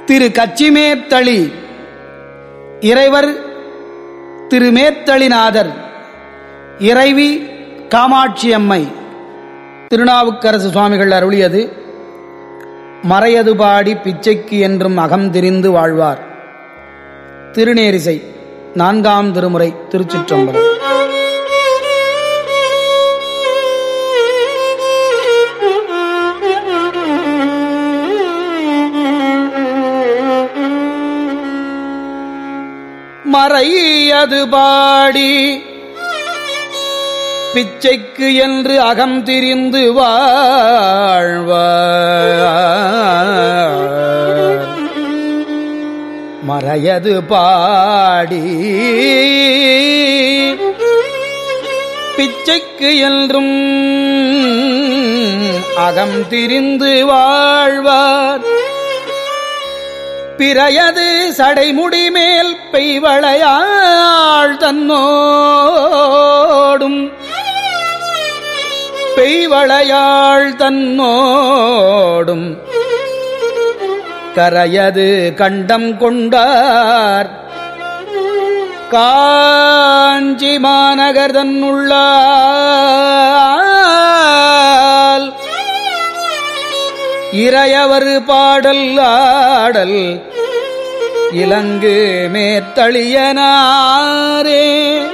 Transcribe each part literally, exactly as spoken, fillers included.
திரு கச்சிமேத்தளி இறைவர் திருமேத்தளிநாதர், இறைவி காமாட்சியம்மை. திருநாவுக்கரசு சுவாமிகள் அருளியது. மறையது பாடி பிச்சைக்கு என்றும் அகம் திரிந்து வாழ்வார். திருநேரிசை நான்காம் திருமுறை. திருச்சிற்றம்பலம். மறையது பாடி பிச்சைக்கு என்று அகம் திரிந்து வாழ்வார். மறையது பாடி பிச்சைக்கு என்றும் அகம் திரிந்து வாழ்வார். பிறையது சடைமுடி மேல் பெய்வளையாள் தன்னோடும் பெய்வளையாள் தன்னோடும் கரையது கண்டம் கொண்டார். காஞ்சி மாநகர் தன்னுள்ளால் இறையவர் பாடல் ஆடல் இலங்கு மேத்தளியனாரே.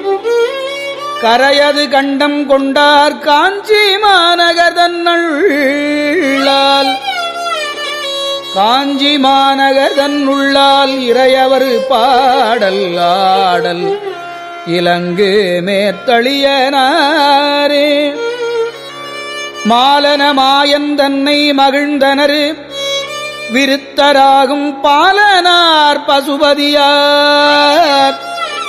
கரையது கண்டம் கொண்டார் காஞ்சி மாநகர் தன்னுள்ளால் காஞ்சி மாநகர் தன்னுள்ளால் இறையவர் பாடல் ஆடல் இலங்கு மேத்தளியனாரே. மாலன மாயன் தன்னை மகிழ்ந்தனர் விருத்தராகும் பாலனார் பசுபதியார்.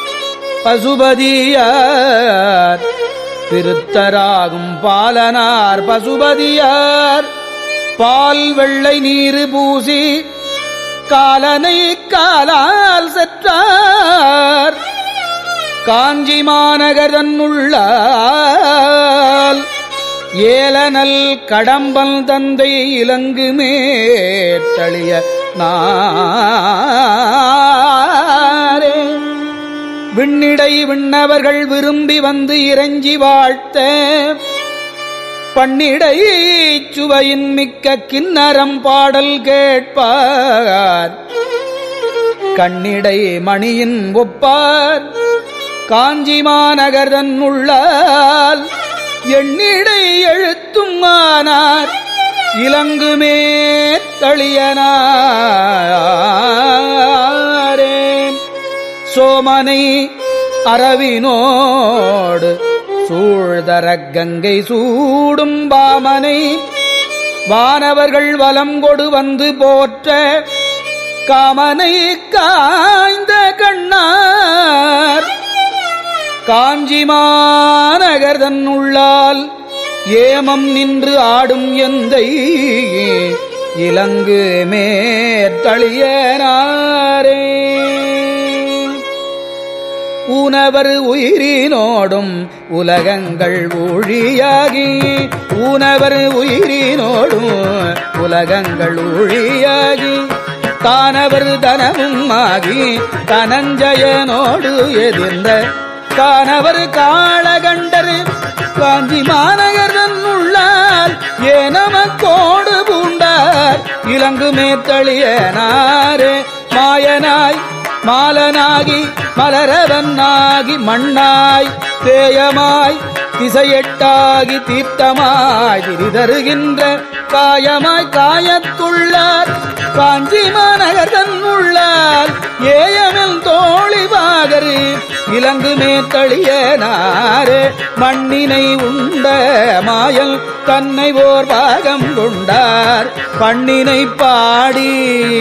பசுபதியார் விருத்தராகும் பாலனார் பசுபதியார். பால் வெள்ளை நீரு பூசி காலனை காலால் செற்றார். காஞ்சி மாநகர் தன்னுள்ளால் ஏலனல் கடம்பல் தந்தை இலங்கு மேத்தளிய நாரே. விண்ணிடை விண்ணவர்கள் விரும்பி வந்து இறைஞ்சி வாழ்த்த பண்ணிடை சுவையின் மிக்க கிண்ணரம் பாடல் கேட்பார். கண்ணிடை மணியின் ஒப்பார் காஞ்சி மாநகர் தன்னுள்ளால் எண்ணிடை எழுத்தும் ஆனார் இலங்கு மேத்தளியனாரே. சோமனை அரவினோடு சூழ்தர கங்கை சூடும் பாமனை வானவர்கள் வலம் கொடு வந்து போற்ற காமனை காய்ந்த கண்ணார். காஞ்சி மாநகர் தன்னுள்ளால் ஏமம் நின்று ஆடும் எந்தை இலங்கு மேத்தளியனாரே. ஊனவர் உயிரினோடும் உலகங்கள் ஊழியாகி ஊனவர் உயிரினோடும் உலகங்கள் ஊழியாகி தானவர் தனமும் ஆகி தனஞ்சயனோடு எதிர்ந்த கானவர் காளகண்டர் காஞ்சி மாநகர் தன்னுள்ளால் ஏனமக்கோடு பூண்டார் இலங்கு மேத்தளியனாரே. மாயனாய் மாலனாகி மலரவனாகி மண்ணாய் தேயமாய் திசையெட்டாகி தீர்த்தமாய் திரிதருகின்ற காயமாய் காயத்துள்ளார் காஞ்சி மாநகர் தன்னுள்ளால் ஏயமில் தோழிவாகரு இலங்கு மேத்தளியனாரே. மண்ணினை உண்ட மாயல் தன்னை ஓர் பாகம் கொண்டார் பண்ணினை பாடி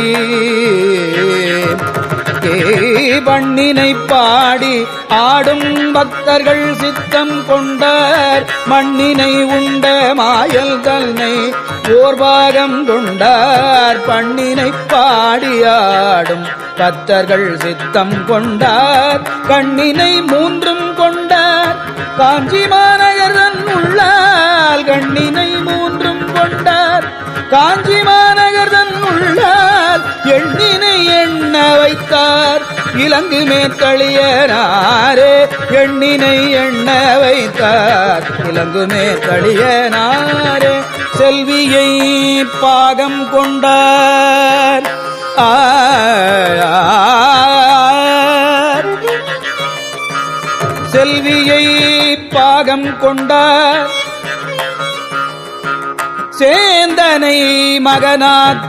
பண்ணினை பாடி ஆடும் பக்தர்கள் சித்தம் கொண்டார் மண்ணினை உண்ட மாயல் தன்னை ஓர்பாகம் கொண்டார் பண்ணினை பாடியாடும் பக்தர்கள் சித்தம் கொண்டார் கண்ணினை மூன்றும் கொண்டார் காஞ்சி மாநகர் தன்னுள்ளால் கண்ணினை மூன்றும் கொண்டார் காஞ்சி மாநகர் தன்னுள்ளால் எண்ணினை இலங்கு மேற்களியனாரே எண்ணினை எண்ண வைத்தார் இலங்கு மேற்களியனாரே செல்வியை பாகம் கொண்டார் செல்வியை பாகம் கொண்டார் சேந்தனை மகனாக்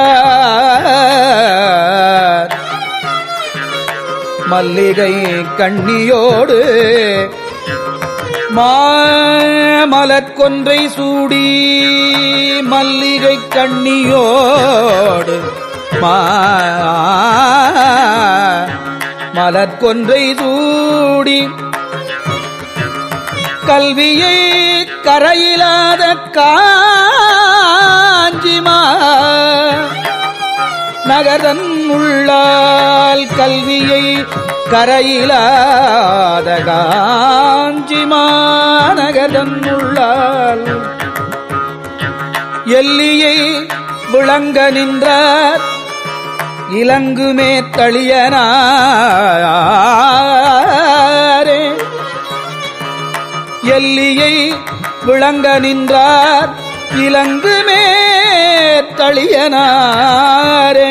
கொண்டார் மல்லிகை கண்ணியோடு மாமலர்கொன்றை சூடி மல்லிகை கண்ணியோடு மலர்கொன்றை சூடி கல்வியை கரையிலாத காஞ்சிமா நகரன் உள்ளால் கல்வியை கரையிலாத காஞ்சிமா நகரன் உள்ளால் எல்லியை விளங்க நின்றார் இலங்கு மேற்களியனாரே எல்லியை விளங்க நின்றார் இலங்கு மேற்களியனாரே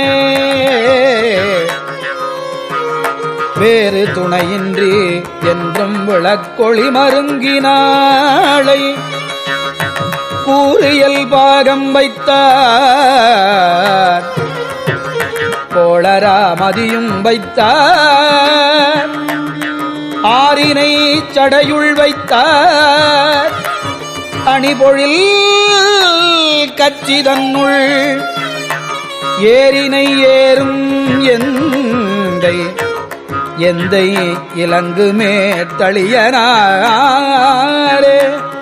வேறு துணையின்றி என்றும் விளக்கொளி மருங்கினாளை கூறியல் பாகம் வைத்தார் கோளராமதியும் வைத்தார் ஆரினை சடையுள் வைத்தார் அணிபொழில் கச்சிதன்னுள் ஏரினை ஏறும் எந்தை எந்தை இலங்கு மேற்களியனாரே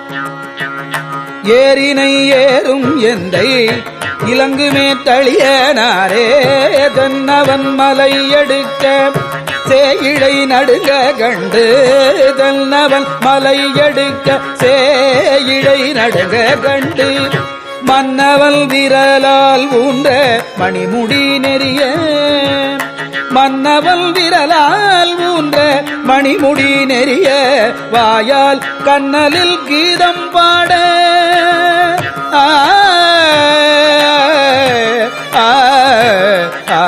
ஏரினை ஏறும் எந்தை இலங்கு மேற்களியனாரே தன்னவன் மலை எடுக்க சேயிழை நடுங்க கண்டு தன்னவன் மலை எடுக்க சேயிழை நடுங்க கண்டு மன்னவன் விரலால் ஊன்ற மணிமுடி நெறிய மன்னவன் விரலால் ஊன்ற மணிமுடி நெறிய வாயால் கண்ணலில் கீதம் பாட ஆ ஆ ஆ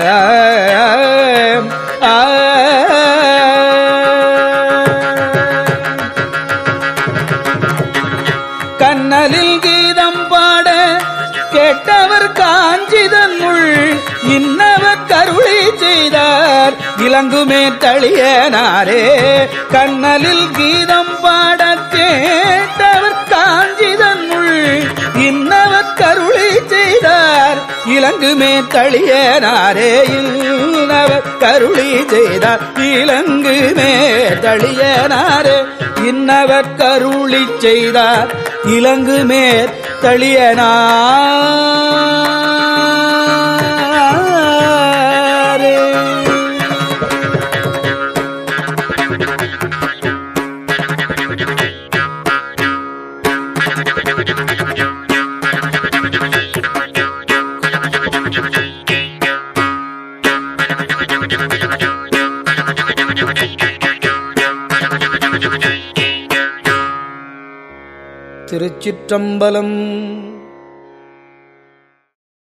கண்ணலில் கீதம் பாட கேட்டவர் காஞ்சிதன்னுள் இன்னவர் கருளி செய்தார் இலங்கு மேற்களியனாரே கண்ணலில் கீதம் பாட கேட்டவர் காஞ்சிதன்னுள் இன்னவர் கருளி செய்தார் இலங்கு மேற்களியனாரே இன்னவர் கருளி செய்தார் இலங்கு மேற்களியனாரே இன்னவர் கருளி செய்தார் இலங்கு மேற்களியனாரே திருச்சிற்றம்பலம்.